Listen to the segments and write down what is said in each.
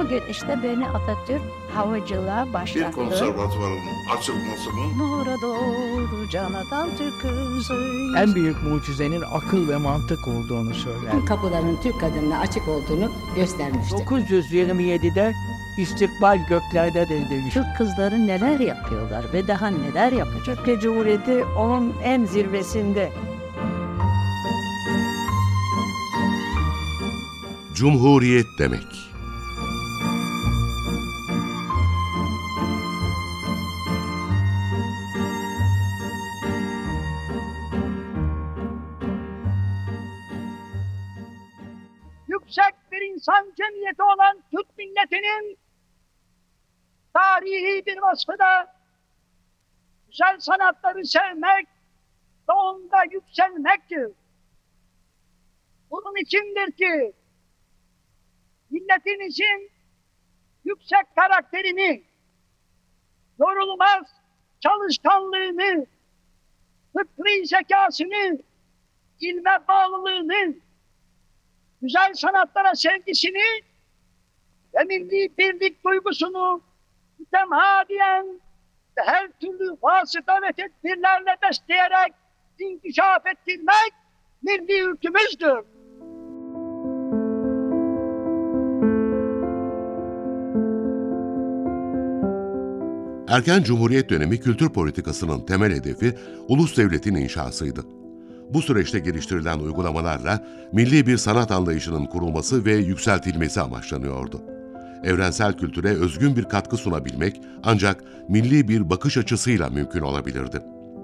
gün işte beni Atatürk havacılığa başlattı. Bir konservatuvarın açılması mı? Nura doğru Canatan Türk kızı. En büyük mucizenin akıl ve mantık olduğunu söyler. Tüm kapıların Türk kadınına açık olduğunu göstermiştir. 927'de istikbal göklerdedir demiş. Türk kızları neler yapıyorlar ve daha neler yapacak. Türkiye Cumhuriyeti onun en zirvesinde. Cumhuriyet demek. Yüksek bir insan cemiyeti olan Türk milletinin tarihi bir vasfı da güzel sanatları sevmek ve onda yükselmektir. Bunun içindir ki milletimizin yüksek karakterini, yorulmaz çalışkanlığını, fıtri zekasını, ilme bağlılığını, güzel sanatlara sevgisini ve milli birlik duygusunu mütemadiyen ve her türlü vasıta ve tedbirlerle besleyerek inkişaf ettirmek milli ülkümüzdür. Erken Cumhuriyet dönemi kültür politikasının temel hedefi ulus devletin inşasıydı. Bu süreçte geliştirilen uygulamalarla milli bir sanat anlayışının kurulması ve yükseltilmesi amaçlanıyordu. Evrensel kültüre özgün bir katkı sunabilmek ancak milli bir bakış açısıyla mümkün olabilirdi.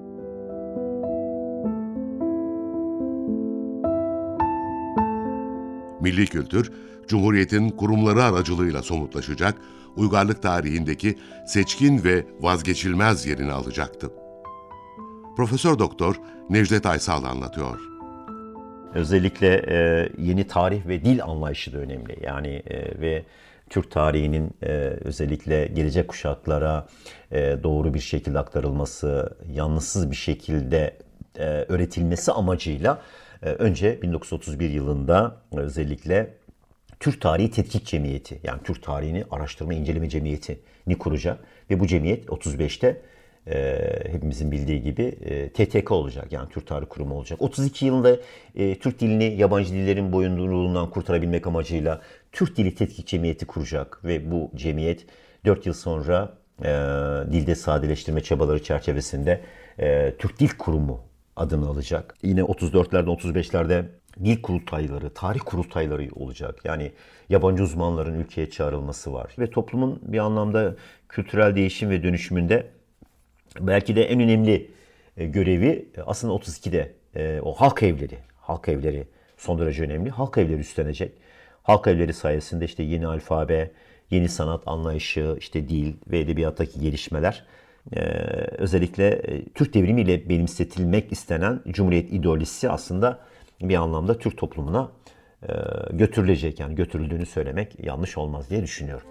Milli kültür, Cumhuriyet'in kurumları aracılığıyla somutlaşacak, uygarlık tarihindeki seçkin ve vazgeçilmez yerini alacaktı. Profesör Doktor Necdet Aysal anlatıyor. Özellikle yeni tarih ve dil anlayışı da önemli. Yani ve Türk tarihinin özellikle gelecek kuşaklara doğru bir şekilde aktarılması, yanlışsız bir şekilde öğretilmesi amacıyla önce 1931 yılında özellikle Türk Tarihi Tetkik Cemiyeti, yani Türk Tarihini Araştırma İnceleme Cemiyeti'ni kuracak ve bu cemiyet 35'te hepimizin bildiği gibi TTK olacak, yani Türk Tarih Kurumu olacak. 32 yılında Türk dilini yabancı dillerin boyunduruğundan kurtarabilmek amacıyla Türk Dili Tetkik Cemiyeti kuracak ve bu cemiyet 4 yıl sonra dilde sadeleştirme çabaları çerçevesinde Türk Dil Kurumu adını alacak. Yine 34'lerde 35'lerde dil kurultayları, tarih kurultayları olacak. Yani yabancı uzmanların ülkeye çağrılması var. Ve toplumun bir anlamda kültürel değişim ve dönüşümünde belki de en önemli görevi aslında 32'de o halk evleri son derece önemli. Halk evleri üstlenecek. Halk evleri sayesinde işte yeni alfabe, yeni sanat anlayışı, işte dil ve edebiyattaki gelişmeler, özellikle Türk devrimi ile benimsetilmek istenen Cumhuriyet ideolojisi aslında bir anlamda Türk toplumuna götürülecek, yani götürüldüğünü söylemek yanlış olmaz diye düşünüyorum.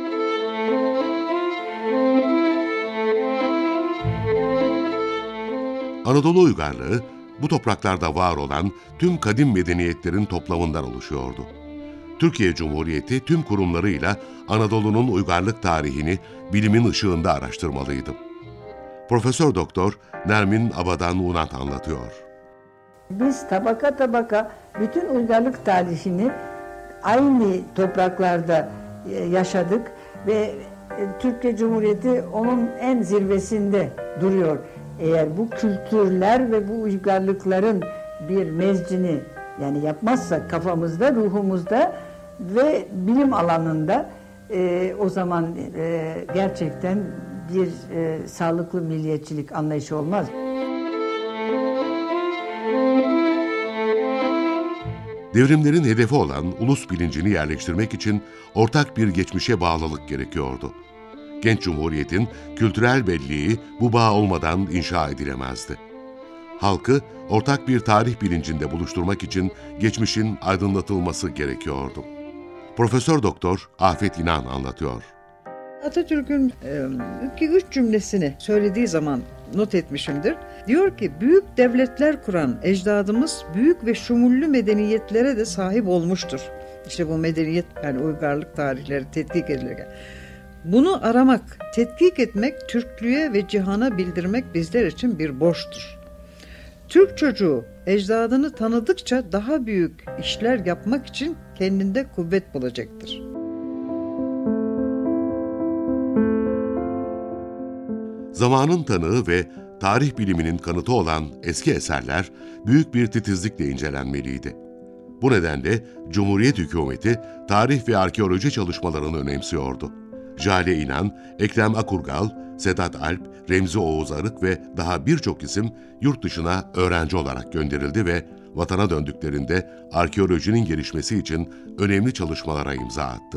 Anadolu uygarlığı, bu topraklarda var olan tüm kadim medeniyetlerin toplamından oluşuyordu. Türkiye Cumhuriyeti tüm kurumlarıyla Anadolu'nun uygarlık tarihini bilimin ışığında araştırmalıydı. Profesör Doktor Nermin Abadan Unat anlatıyor. Biz tabaka tabaka bütün uygarlık tarihini aynı topraklarda yaşadık ve Türkiye Cumhuriyeti onun en zirvesinde duruyor. Eğer bu kültürler ve bu uygarlıkların bir mezcini yani yapmazsak kafamızda, ruhumuzda ve bilim alanında o zaman gerçekten bir sağlıklı milliyetçilik anlayışı olmaz. Devrimlerin hedefi olan ulus bilincini yerleştirmek için ortak bir geçmişe bağlılık gerekiyordu. Genç Cumhuriyet'in kültürel belleği bu bağ olmadan inşa edilemezdi. Halkı ortak bir tarih bilincinde buluşturmak için geçmişin aydınlatılması gerekiyordu. Profesör Doktor Afet İnan anlatıyor. Atatürk'ün 2-3 cümlesini söylediği zaman not etmişimdir. Diyor ki, büyük devletler kuran ecdadımız büyük ve şumullü medeniyetlere de sahip olmuştur. İşte bu medeniyet, yani uygarlık tarihleri tetkik edilirken. Bunu aramak, tetkik etmek, Türklüğe ve cihana bildirmek bizler için bir borçtur. Türk çocuğu ecdadını tanıdıkça daha büyük işler yapmak için kendinde kuvvet bulacaktır. Zamanın tanığı ve tarih biliminin kanıtı olan eski eserler büyük bir titizlikle incelenmeliydi. Bu nedenle Cumhuriyet hükümeti tarih ve arkeoloji çalışmalarını önemsiyordu. Jale İnan, Ekrem Akurgal, Sedat Alp, Remzi Oğuz Arık ve daha birçok isim yurt dışına öğrenci olarak gönderildi ve vatana döndüklerinde arkeolojinin gelişmesi için önemli çalışmalara imza attı.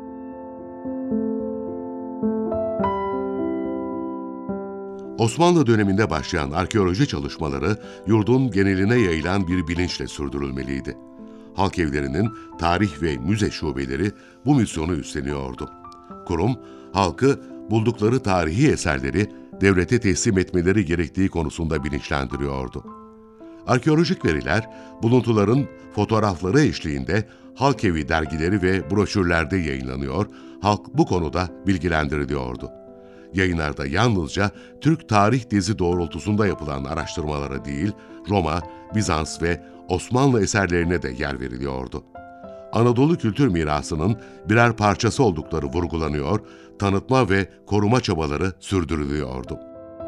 Osmanlı döneminde başlayan arkeoloji çalışmaları yurdun geneline yayılan bir bilinçle sürdürülmeliydi. Halk evlerinin tarih ve müze şubeleri bu misyonu üstleniyordu. Kurum, halkı buldukları tarihi eserleri devlete teslim etmeleri gerektiği konusunda bilinçlendiriyordu. Arkeolojik veriler, buluntuların fotoğrafları eşliğinde halk evi dergileri ve broşürlerde yayınlanıyor, halk bu konuda bilgilendiriliyordu. Yayınlarda yalnızca Türk tarih tezi doğrultusunda yapılan araştırmalara değil, Roma, Bizans ve Osmanlı eserlerine de yer veriliyordu. Anadolu kültür mirasının birer parçası oldukları vurgulanıyor, tanıtma ve koruma çabaları sürdürülüyordu.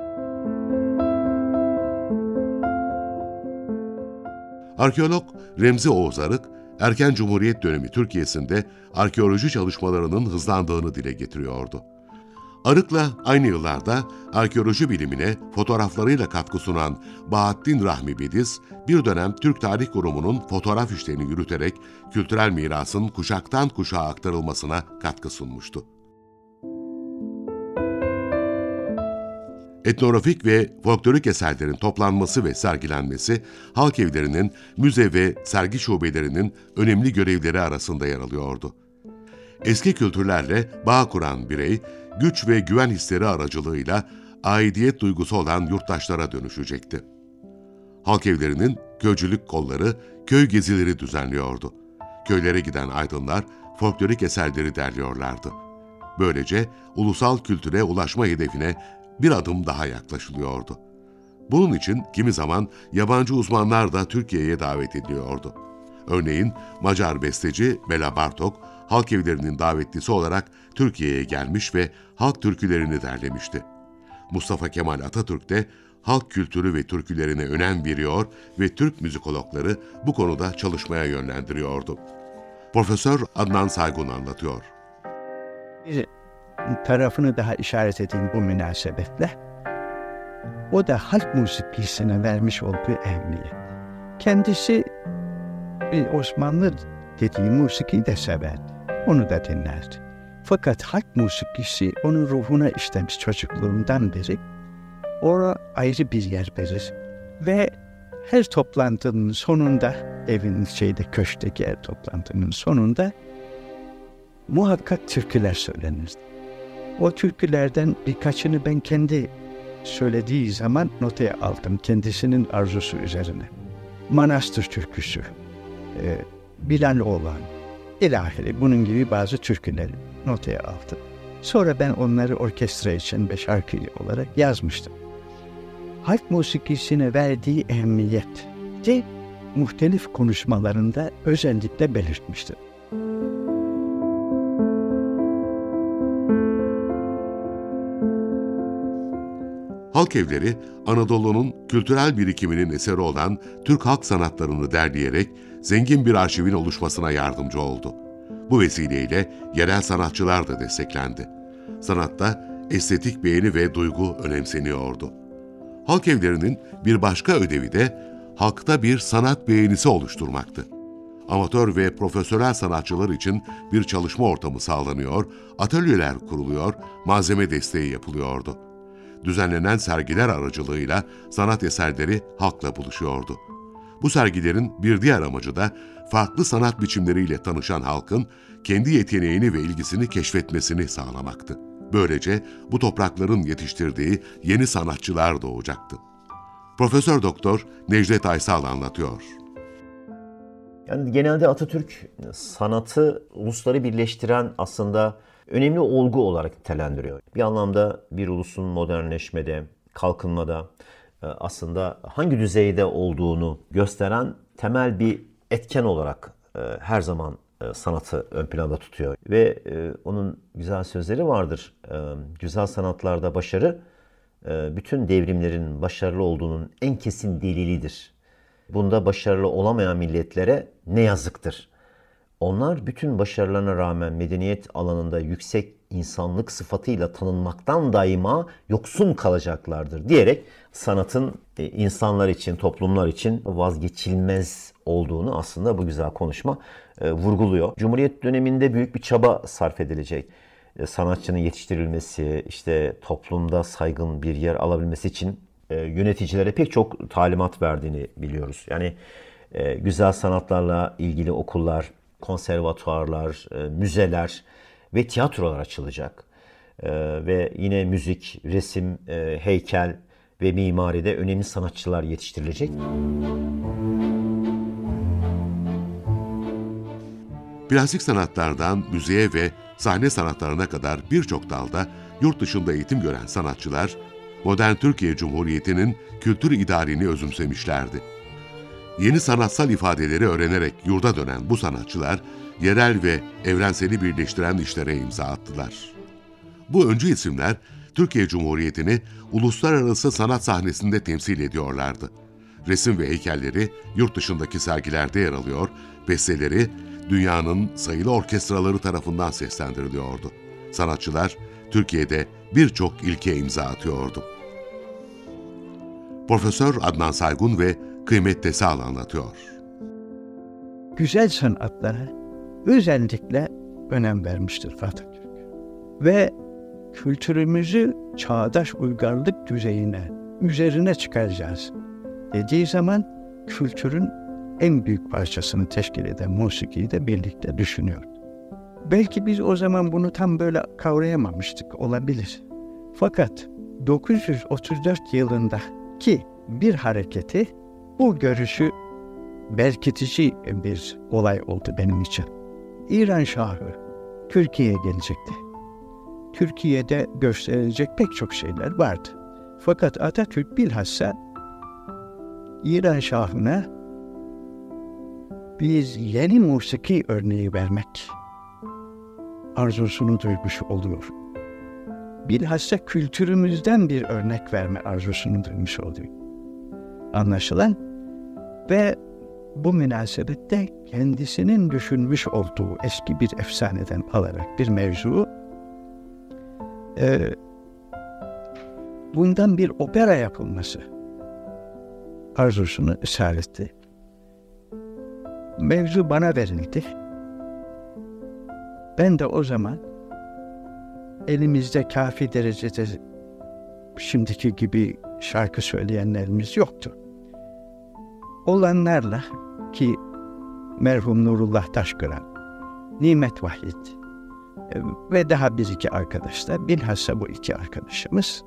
Arkeolog Remzi Oğuz Arık, erken Cumhuriyet dönemi Türkiye'sinde arkeoloji çalışmalarının hızlandığını dile getiriyordu. Arık'la aynı yıllarda arkeoloji bilimine fotoğraflarıyla katkı sunan Bahattin Rahmi Bediz, bir dönem Türk Tarih Kurumu'nun fotoğraf işlerini yürüterek kültürel mirasın kuşaktan kuşağa aktarılmasına katkı sunmuştu. Etnografik ve folklorik eserlerin toplanması ve sergilenmesi, halk evlerinin, müze ve sergi şubelerinin önemli görevleri arasında yer alıyordu. Eski kültürlerle bağ kuran birey, güç ve güven hisleri aracılığıyla aidiyet duygusu olan yurttaşlara dönüşecekti. Halk evlerinin köycülük kolları köy gezileri düzenliyordu. Köylere giden aydınlar folklorik eserleri derliyorlardı. Böylece ulusal kültüre ulaşma hedefine bir adım daha yaklaşılıyordu. Bunun için kimi zaman yabancı uzmanlar da Türkiye'ye davet ediliyordu. Örneğin Macar besteci Bela Bartok, halk evlerinin davetlisi olarak Türkiye'ye gelmiş ve halk türkülerini derlemişti. Mustafa Kemal Atatürk de halk kültürü ve türkülerine önem veriyor ve Türk müzikologları bu konuda çalışmaya yönlendiriyordu. Profesör Adnan Saygun anlatıyor. Bir tarafını daha işaret edeyim bu münasebetle. O da halk musikisine vermiş olduğu ehemmiyet. Kendisi bir Osmanlı dediği musikiyi de severdi. Onu da dinlerdi. Fakat halk musikisi onun ruhuna işlemiş çocukluğundan beri. Orada ayrı bir yer verir. Ve her toplantının sonunda, evin köşkteki her toplantının sonunda muhakkak türküler söylenirdi. O türkülerden birkaçını ben kendi söylediği zaman notaya aldım. Kendisinin arzusu üzerine. Manastır türküsü, Bilal Oğlan, ilahiri bunun gibi bazı türküleri notaya aldım. Sonra ben onları orkestra için ve şarkı olarak yazmıştım. Halk musikisine verdiği ehemmiyeti muhtelif konuşmalarında özellikle belirtmiştir. Halk evleri, Anadolu'nun kültürel birikiminin eseri olan Türk halk sanatlarını derleyerek zengin bir arşivin oluşmasına yardımcı oldu. Bu vesileyle yerel sanatçılar da desteklendi. Sanatta estetik beğeni ve duygu önemseniyordu. Halk evlerinin bir başka ödevi de halkta bir sanat beğenisi oluşturmaktı. Amatör ve profesyonel sanatçılar için bir çalışma ortamı sağlanıyor, atölyeler kuruluyor, malzeme desteği yapılıyordu. Düzenlenen sergiler aracılığıyla sanat eserleri halkla buluşuyordu. Bu sergilerin bir diğer amacı da farklı sanat biçimleriyle tanışan halkın kendi yeteneğini ve ilgisini keşfetmesini sağlamaktı. Böylece bu toprakların yetiştirdiği yeni sanatçılar doğacaktı. Profesör Doktor Necdet Aysal anlatıyor. Yani genelde Atatürk sanatı ulusları birleştiren aslında önemli olgu olarak nitelendiriyor. Bir anlamda bir ulusun modernleşmede, kalkınmada aslında hangi düzeyde olduğunu gösteren temel bir etken olarak her zaman sanatı ön planda tutuyor. Ve onun güzel sözleri vardır. Güzel sanatlarda başarı, bütün devrimlerin başarılı olduğunun en kesin delilidir. Bunda başarılı olamayan milletlere ne yazıktır. Onlar bütün başarılarına rağmen medeniyet alanında yüksek insanlık sıfatıyla tanınmaktan daima yoksun kalacaklardır diyerek sanatın insanlar için, toplumlar için vazgeçilmez olduğunu aslında bu güzel konuşma vurguluyor. Cumhuriyet döneminde büyük bir çaba sarf edilecek. Sanatçının yetiştirilmesi, işte toplumda saygın bir yer alabilmesi için yöneticilere pek çok talimat verdiğini biliyoruz. Yani güzel sanatlarla ilgili okullar, konservatuarlar, müzeler ve tiyatrolar açılacak. Ve yine müzik, resim, heykel ve mimaride önemli sanatçılar yetiştirilecek. Plastik sanatlardan müziğe ve sahne sanatlarına kadar birçok dalda yurt dışında eğitim gören sanatçılar, modern Türkiye Cumhuriyeti'nin kültür idealini özümsemişlerdi. Yeni sanatsal ifadeleri öğrenerek yurda dönen bu sanatçılar, yerel ve evrenseli birleştiren işlere imza attılar. Bu öncü isimler, Türkiye Cumhuriyeti'ni uluslararası sanat sahnesinde temsil ediyorlardı. Resim ve heykelleri yurt dışındaki sergilerde yer alıyor, besteleri dünyanın sayılı orkestraları tarafından seslendiriliyordu. Sanatçılar, Türkiye'de birçok ilke imza atıyordu. Profesör Adnan Saygun ve Kıymet Tesal anlatıyor. Güzel sanatlara özellikle önem vermiştir Atatürk. Ve kültürümüzü çağdaş uygarlık düzeyine, üzerine çıkaracağız dediği zaman kültürün en büyük parçasını teşkil eden musikiyi de birlikte düşünüyor. Belki biz o zaman bunu tam böyle kavrayamamıştık, olabilir. Fakat 934 yılındaki bir hareketi, bu görüşü berkitici bir olay oldu benim için. İran Şahı Türkiye'ye gelecekti. Türkiye'de gösterilecek pek çok şeyler vardı. Fakat Atatürk bilhassa İran Şahı'na biz yeni musiki örneği vermek arzusunu duymuş oluyor. Bilhassa kültürümüzden bir örnek verme arzusunu duymuş oluyor. Anlaşılan ve bu münasebette kendisinin düşünmüş olduğu eski bir efsaneden alarak bir mevzu, bundan bir opera yapılması arzusunu ısrar etti. Mevzu bana verildi. Ben de o zaman elimizde kafi derecede şimdiki gibi şarkı söyleyenlerimiz yoktu. Olanlarla ki merhum Nurullah Taşkıran, Nimet Vahid ve daha bir iki arkadaşlar, bilhassa bu iki arkadaşımız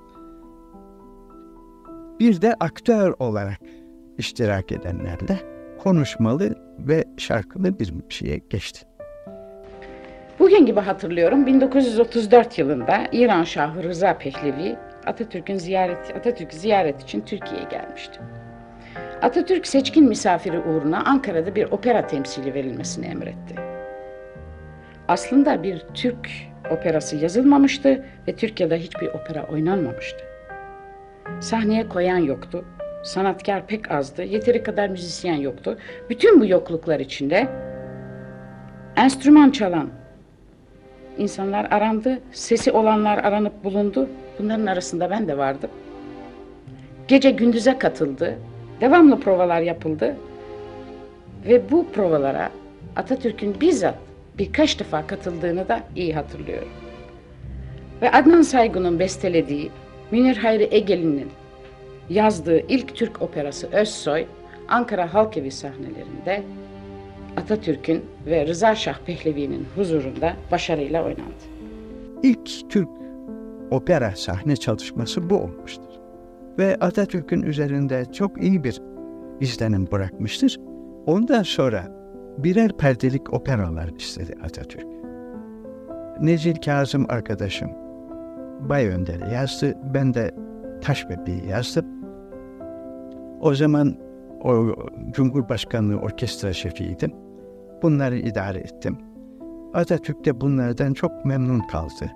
bir de aktör olarak iştirak edenlerle konuşmalı ve şarkılı bir şeye geçti. Bugün gibi hatırlıyorum, 1934 yılında İran Şahı Rıza Pehlevi Atatürk'ü ziyaret için Türkiye'ye gelmişti. Atatürk seçkin misafiri uğruna Ankara'da bir opera temsili verilmesini emretti. Aslında bir Türk operası yazılmamıştı ve Türkiye'de hiçbir opera oynanmamıştı. Sahneye koyan yoktu, sanatkar pek azdı, yeteri kadar müzisyen yoktu. Bütün bu yokluklar içinde enstrüman çalan insanlar arandı, sesi olanlar aranıp bulundu. Bunların arasında ben de vardım. Gece gündüze katıldı, devamlı provalar yapıldı ve bu provalara Atatürk'ün bizzat birkaç defa katıldığını da iyi hatırlıyorum. Ve Adnan Saygun'un bestelediği, Münir Hayri Egeli'nin yazdığı ilk Türk operası Özsoy, Ankara Halkevi sahnelerinde Atatürk'ün ve Rıza Şah Pehlevi'nin huzurunda başarıyla oynandı. ilk Türk opera sahne çalışması bu olmuştur. Ve Atatürk'ün üzerinde çok iyi bir izlenim bırakmıştır. Ondan sonra birer perdelik operalar istedi Atatürk. Necil Kazım arkadaşım Bay Önder'i yazdı. Ben de Taş Bebeği yazdım. O zaman o Cumhurbaşkanlığı orkestra şefiydim. Bunları idare ettim. Atatürk de bunlardan çok memnun kaldı.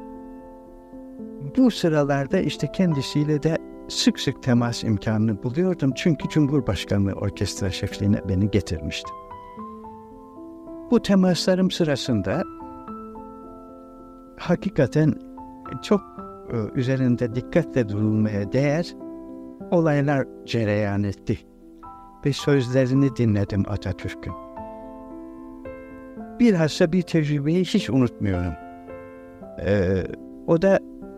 Bu sıralarda işte kendisiyle de sık sık temas imkanını buluyordum. Çünkü Cumhurbaşkanlığı orkestra şefliğine beni getirmişti. Bu temaslarım sırasında hakikaten çok üzerinde dikkatle durulmaya değer olaylar cereyan etti. Ve sözlerini dinledim Atatürk'ün. Bilhassa bir tecrübeyi hiç unutmuyorum. O da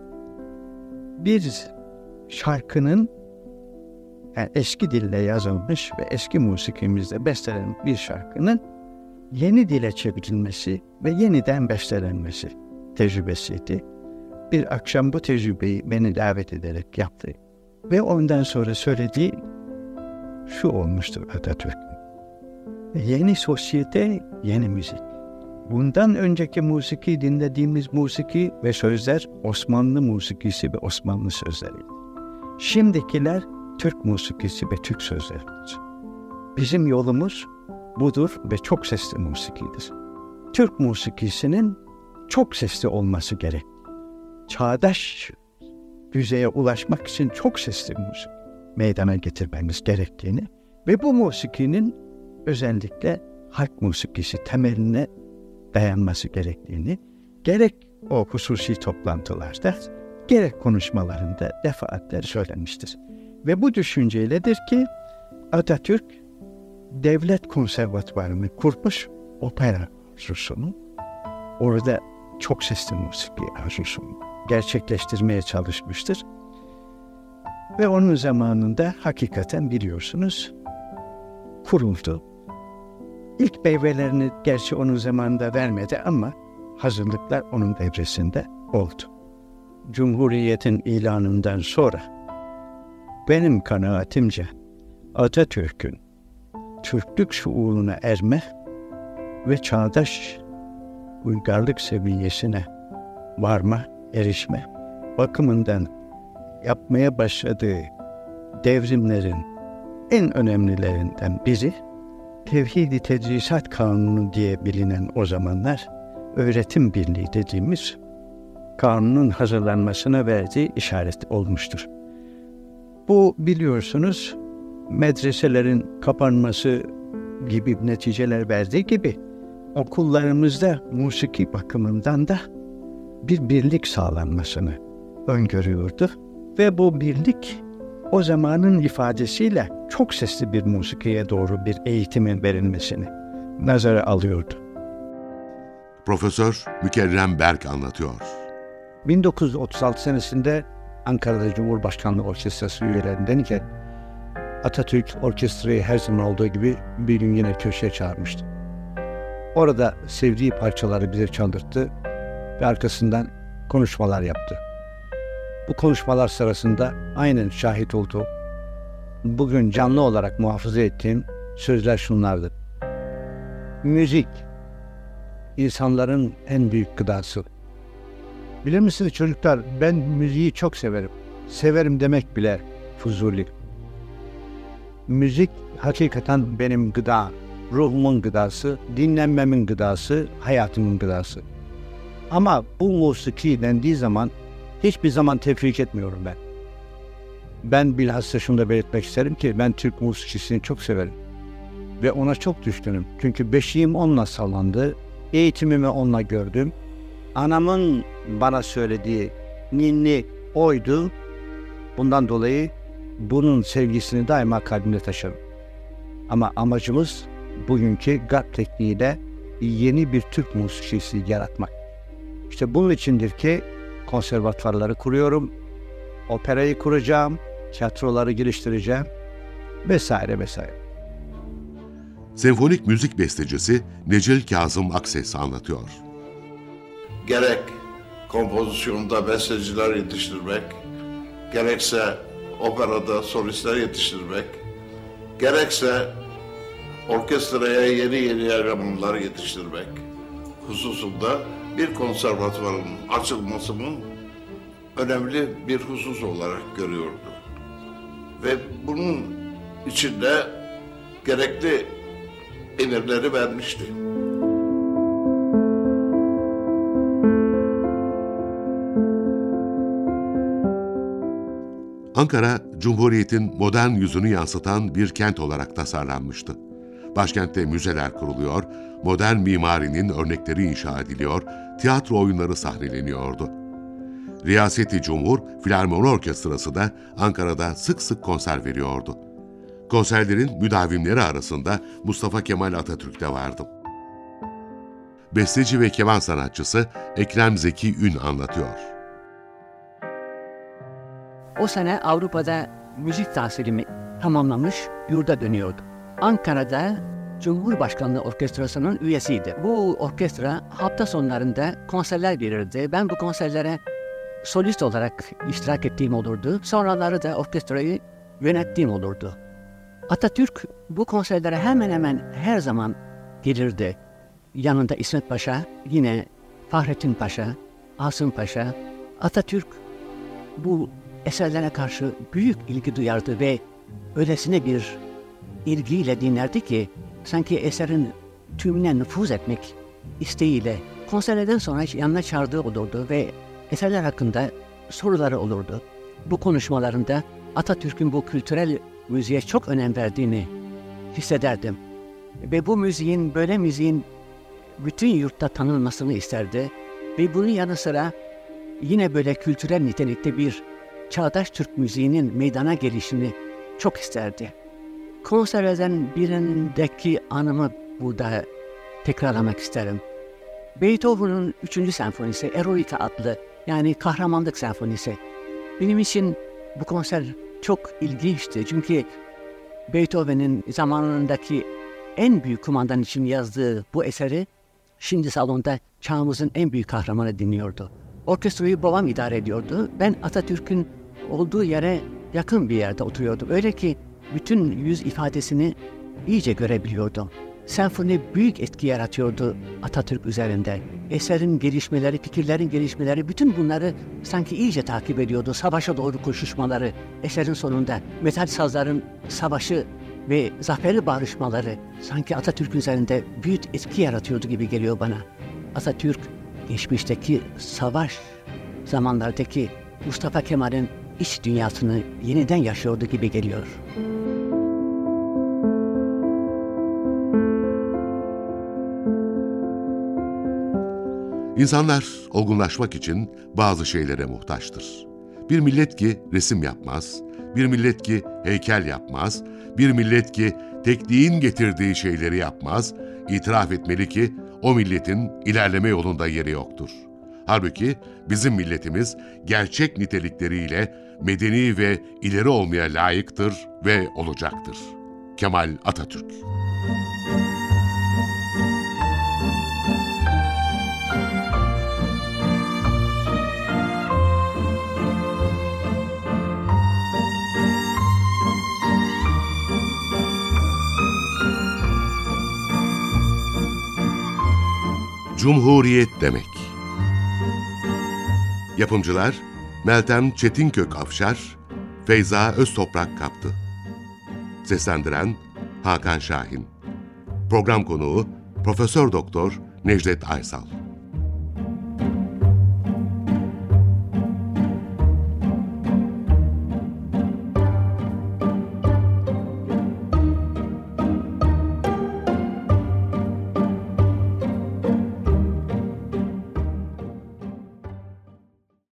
bir şarkının, yani eski dille yazılmış ve eski musikimizde bestelenen bir şarkının yeni dile çevrilmesi ve yeniden bestelenmesi tecrübesiydi. Bir akşam bu tecrübeyi beni davet ederek yaptı. Ve ondan sonra söylediği şu olmuştur Atatürk'ün. Yeni sosyete, yeni müzik. Bundan önceki musiki, dinlediğimiz musiki ve sözler Osmanlı musikisi ve Osmanlı sözleriydi. Şimdikiler Türk musikisi ve Türk sözleridir. Bizim yolumuz budur ve çok sesli musikidir. Türk musikisinin çok sesli olması gerek. Çağdaş düzeye ulaşmak için çok sesli müzik meydana getirmemiz gerektiğini ve bu musikinin özellikle halk musikisi temeline dayanması gerektiğini gerek o hususi toplantılarda gerek konuşmalarında defaatle söylemiştir. Ve bu düşünceyledir ki Atatürk devlet konservatuvarını kurmuş, opera arzusunu, orada çok sesli musiki arzusunu gerçekleştirmeye çalışmıştır. Ve onun zamanında hakikaten biliyorsunuz kuruldu. İlk meyvelerini gerçi onun zamanında vermedi ama hazırlıklar onun devresinde oldu. Cumhuriyetin ilanından sonra benim kanaatimce Atatürk'ün Türklük şuuruna erme ve çağdaş uygarlık seviyesine varma, erişme bakımından yapmaya başladığı devrimlerin en önemlilerinden biri Tevhid-i Tedrisat Kanunu diye bilinen o zamanlar öğretim birliği dediğimiz kanunun hazırlanmasına verdiği işaret olmuştur. Bu biliyorsunuz medreselerin kapanması gibi neticeler verdiği gibi okullarımızda musiki bakımından da bir birlik sağlanmasını öngörüyordu. Ve bu birlik o zamanın ifadesiyle çok sesli bir musikiye doğru bir eğitimin verilmesini nazara alıyordu. Profesör Mükerrem Berk anlatıyor. 1936 senesinde Ankara'da Cumhurbaşkanlığı Orkestrası üyelerinden iken Atatürk orkestrayı her zaman olduğu gibi bir gün yine köşeye çağırmıştı. Orada sevdiği parçaları bize çaldırttı ve arkasından konuşmalar yaptı. Bu konuşmalar sırasında aynen şahit olduğum, bugün canlı olarak muhafaza ettiğim sözler şunlardı. Müzik, insanların en büyük gıdası. Bilir misiniz çocuklar, ben müziği çok severim. Severim demek bile fuzuli. Müzik hakikaten benim gıda, ruhumun gıdası, dinlenmemin gıdası, hayatımın gıdası. Ama bu musiki dendiği zaman hiçbir zaman tefrik etmiyorum ben. Ben bilhassa şunu da belirtmek isterim ki ben Türk musikisini çok severim. Ve ona çok düşkünüm. Çünkü beşiğim onunla sallandı, eğitimimi onunla gördüm. Anamın bana söylediği ninni oydu. Bundan dolayı bunun sevgisini daima kalbimde taşırım. Ama amacımız bugünkü GAP tekniğiyle yeni bir Türk musikisi yaratmak. İşte bunun içindir ki konservatuvarları kuruyorum, operayı kuracağım, tiyatroları geliştireceğim vesaire vesaire. Senfonik müzik bestecisi Necil Kazım Akses anlatıyor. Gerek kompozisyonda besteciler yetiştirmek, gerekse operada solistler yetiştirmek, gerekse orkestraya yeni elemanlar yetiştirmek hususunda bir konservatuvarın açılmasının önemli bir husus olarak görüyordu. Ve bunun içinde gerekli emirleri vermişti. Ankara, Cumhuriyet'in modern yüzünü yansıtan bir kent olarak tasarlanmıştı. Başkentte müzeler kuruluyor, modern mimarinin örnekleri inşa ediliyor, tiyatro oyunları sahneleniyordu. Riyaseti Cumhur Filarmoni Orkestrası da Ankara'da sık sık konser veriyordu. Konserlerin müdavimleri arasında Mustafa Kemal Atatürk de vardı. Besteci ve keman sanatçısı Ekrem Zeki Ün anlatıyor. O sene Avrupa'da müzik tahsilimi tamamlamış, yurda dönüyordu. Ankara'da Cumhurbaşkanlığı Orkestrası'nın üyesiydi. Bu orkestra hafta sonlarında konserler verirdi. Ben bu konserlere solist olarak iştirak ettiğim olurdu. Sonraları da orkestrayı yönettiğim olurdu. Atatürk bu konserlere hemen hemen her zaman gelirdi. Yanında İsmet Paşa, yine Fahrettin Paşa, Asım Paşa. Atatürk bu eserlerine karşı büyük ilgi duyardı ve öylesine bir ilgiyle dinlerdi ki sanki eserin tümüne nüfuz etmek isteğiyle konserlerden sonra yanına çağırdığı olurdu ve eserler hakkında soruları olurdu. Bu konuşmalarında Atatürk'ün bu kültürel müziğe çok önem verdiğini hissederdim. Ve bu müziğin, böyle müziğin bütün yurtta tanınmasını isterdi. Ve bunun yanı sıra yine böyle kültürel nitelikte bir çağdaş Türk müziğinin meydana gelişini çok isterdi. Konserlerden birindeki anımı burada tekrarlamak isterim. Beethoven'un 3. senfonisi Eroica adlı, yani kahramanlık senfonisi. Benim için bu konser çok ilginçti çünkü Beethoven'in zamanındaki en büyük kumandan için yazdığı bu eseri şimdi salonda çağımızın en büyük kahramanı dinliyordu. Orkestrayı babam idare ediyordu. Ben Atatürk'ün olduğu yere yakın bir yerde oturuyordum. Öyle ki bütün yüz ifadesini iyice görebiliyordum. Senfoni büyük etki yaratıyordu Atatürk üzerinde. Eserin gelişmeleri, fikirlerin gelişmeleri, bütün bunları sanki iyice takip ediyordu. Savaşa doğru koşuşmaları, eserin sonunda metal sazların savaşı ve zaferi bağrışmaları sanki Atatürk üzerinde büyük etki yaratıyordu gibi geliyor bana. Atatürk, geçmişteki savaş zamanlardaki Mustafa Kemal'in iç dünyasını yeniden yaşıyordu gibi geliyor. İnsanlar olgunlaşmak için bazı şeylere muhtaçtır. Bir millet ki resim yapmaz, bir millet ki heykel yapmaz, bir millet ki tekniğin getirdiği şeyleri yapmaz, itiraf etmeli ki o milletin ilerleme yolunda yeri yoktur. Halbuki bizim milletimiz gerçek nitelikleriyle medeni ve ileri olmaya layıktır ve olacaktır. Kemal Atatürk. Cumhuriyet demek. Yapımcılar Meltem Çetinkök Afşar, Feyza Öztoprak Kaptı. Seslendiren Hakan Şahin. Program konuğu Profesör Doktor Necdet Aysal.